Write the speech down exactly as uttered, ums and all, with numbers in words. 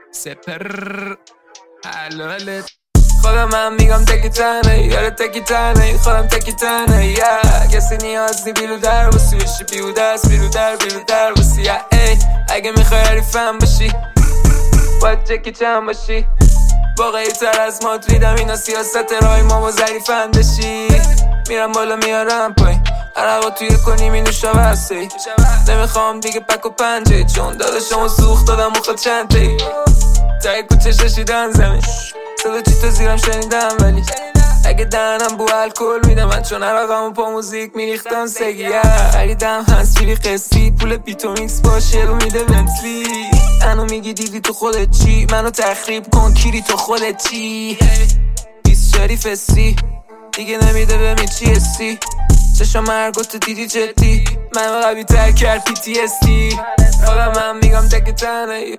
سپر حلالت خودم هم میگم تکی تنه یاره تکی تنه خودم تکی تنه یا کسی نیاز نی بیرو در بسی بشی بیرو دست بیرو در بیرو در بسی یا ای اگه میخوای حریفم باشی باید تکی چند باشی واقعی تر از مادریدم اینا سیاست رای ما با ظریفم بشی میرم بالا میارم پایین عرقا توی کنی می نوشا ورسی نمیخوام دیگه پک و پنجه چون داداشمو سوخت دادم و خود چند تایی تایی کوچه ششیدن زمین صدا چی تو زیرم شنیدم ولی اگه دهنم بو الکل میدم من چون عرقمو پا موزیک میریختم سگیه خریدم هنسفیری قسطی پول بیتومیکس باشه رو میده بنتلی منو میگی دیدی تو خودت چی منو تخریب کن کیری تو خودت چی بیس شریف سی دیگه نمیده به می چی استی چشم مرگوت دیدی جدی منو قوی تر کرد پی تی اس دی خودم هم میگم تک تنه